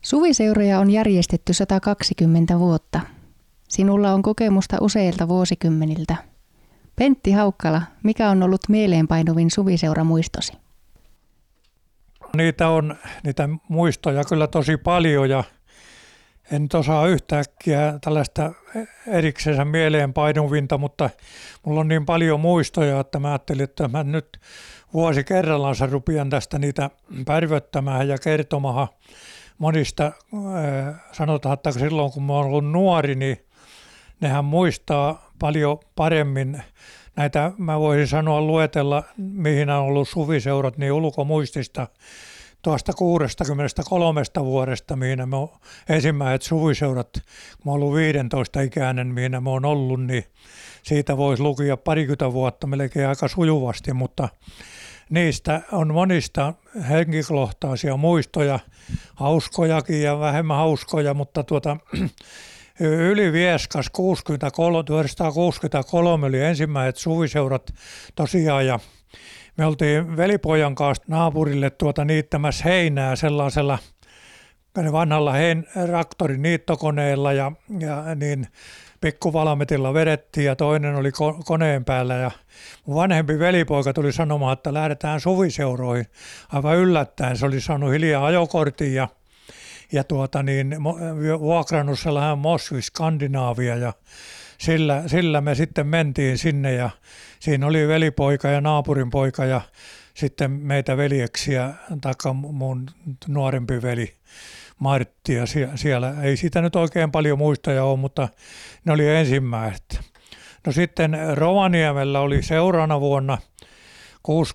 Suviseuroja on järjestetty 120 vuotta. Sinulla on kokemusta useilta vuosikymmeniltä. Pentti Haukkala, mikä on ollut mieleenpainuvin suviseuramuistosi? Niitä muistoja kyllä tosi paljon ja en nyt osaa yhtäkkiä tällaista eriksensä mieleenpainuvinta, mutta mulla on niin paljon muistoja, että mä ajattelin, että mä nyt vuosi kerrallaan rupean tästä niitä pärvöttämään ja kertomaan monista. Sanotaan, että silloin kun mä oon ollut nuori, niin nehän muistaa paljon paremmin. Näitä mä voisin sanoa luetella, mihin on ollut suviseurat, niin ulkomuistista tuosta 63 vuodesta, mihin mä oon ensimmäiset suviseurat, kun mä oon ollut 15 ikäinen, mihin mä oon ollut, niin siitä voisi lukea parikymmentä vuotta melkein aika sujuvasti, mutta niistä on monista henkilökohtaisia muistoja, hauskojakin ja vähemmän hauskoja, mutta Ylivieskas 1963 oli ensimmäiset suviseurat tosiaan ja me oltiin velipojan kanssa naapurille niittämässä heinää sellaisella vanhalla traktorin niittokoneella ja niin pikkuvalmetilla vedettiin ja toinen oli koneen päällä ja mun vanhempi velipoika tuli sanomaan, että lähdetään suviseuroihin. Aivan yllättäen se oli saanut hiljaa ajokortin ja vuokrannut sellainen Mosvi Skandinaavia ja sillä me sitten mentiin sinne ja siinä oli velipoika ja naapurin poika ja sitten meitä veljeksiä, taikka mun nuorempi veli Martti ja siellä ei siitä nyt oikein paljon muistoja ole, mutta ne oli ensimmäiset. No sitten Rovaniemellä oli seuraavana vuonna, kun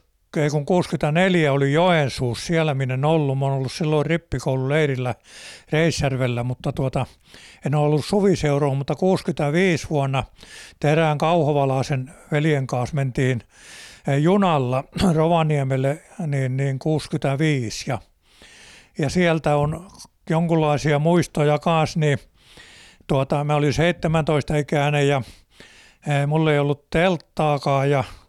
64 oli Joensuussa, siellä minä en ollut. Mä oon ollut silloin rippikoululeirillä Reisjärvellä, mutta en ole ollut suviseuroa, mutta 65 vuonna Terään Kauhavalaisen veljen kanssa mentiin junalla Rovaniemelle niin 65 ja sieltä on jonkunlaisia muistoja kanssa, niin mä olin 17 ikäinen ja mulla ei ollut telttaakaan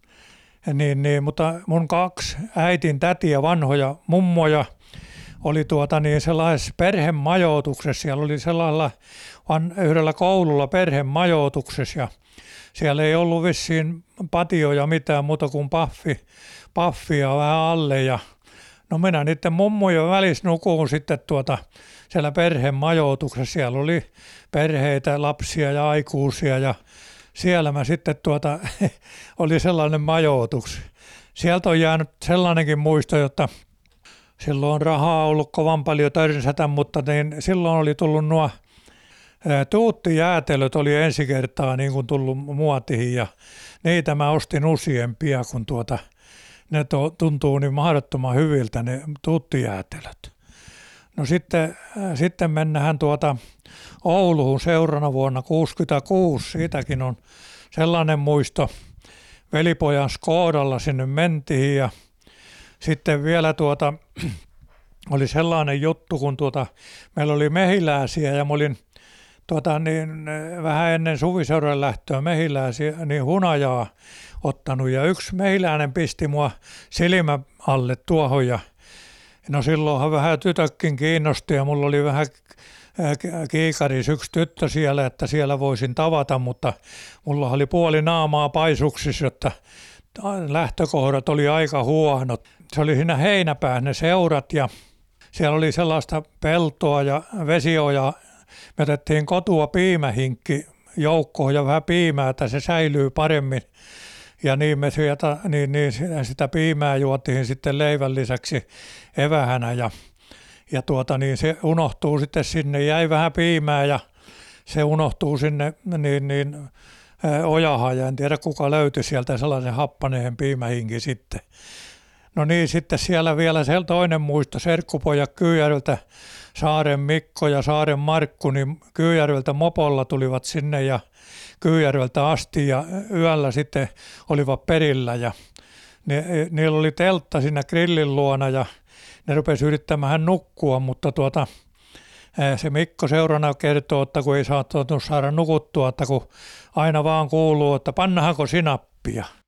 mutta mun kaksi äitin tätiä, vanhoja mummoja, oli sellaisessa perhemajoituksessa. Siellä oli sellaisella yhdellä koululla perhemajoituksessa ja siellä ei ollut vissiin patioja mitään muuta kuin paffia vähän alle. Ja no minä niiden mummojen välissä nukuun sitten siellä perhemajoituksessa. Siellä oli perheitä, lapsia ja aikuisia ja siellä mä sitten oli sellainen majoitus. Sieltä on jäänyt sellainenkin muisto, jotta silloin on rahaa ollut kovan paljon törsätä, mutta niin silloin oli tullut nuo tuuttijäätelöt oli ensi kertaa niin kuin tullut muotiin ja niitä mä ostin useampia, kun ne tuntuu niin mahdottoman hyviltä ne tuuttijäätelöt. No sitten mennään Ouluun seuraavana vuonna 66, siitäkin on sellainen muisto. Velipojan Skodalla sinne mentiin ja sitten vielä oli sellainen juttu, kun meillä oli mehiläisiä ja mä olin vähän ennen suviseuran lähtöä mehiläisiä, niin hunajaa ottanut ja yksi mehiläinen pisti mua silmä alle tuohon ja no silloinhan vähän tytötkin kiinnosti ja mulla oli vähän kiikaris yksi tyttö siellä, että siellä voisin tavata, mutta mulla oli puoli naamaa paisuksissa, jotta lähtökohdat oli aika huonot. Se oli siinä heinäpäässä ne seurat ja siellä oli sellaista peltoa ja vesiojaa. Me otettiin kotua piimähinkki joukkoon ja vähän piimää, että se säilyy paremmin. Ja niin me sitä piimää juotiin sitten leivän lisäksi evähänä ja se unohtuu sitten sinne, jäi vähän piimää ja se unohtuu sinne ojahan ja en tiedä kuka löytyi sieltä sellaisen happaneen piimähinkin sitten. No niin, sitten siellä vielä toinen muisto, serkkupojat Kyyjärveltä, Saaren Mikko ja Saaren Markku, niin Kyyjärveltä mopolla tulivat sinne ja Kyyjärveltä asti ja yöllä sitten olivat perillä ja niillä oli teltta siinä grillin luona ja ne rupesi yrittämään nukkua, mutta se Mikko seurana kertoo, että kun ei saada nukuttua, että kun aina vaan kuuluu, että pannahanko sinappia.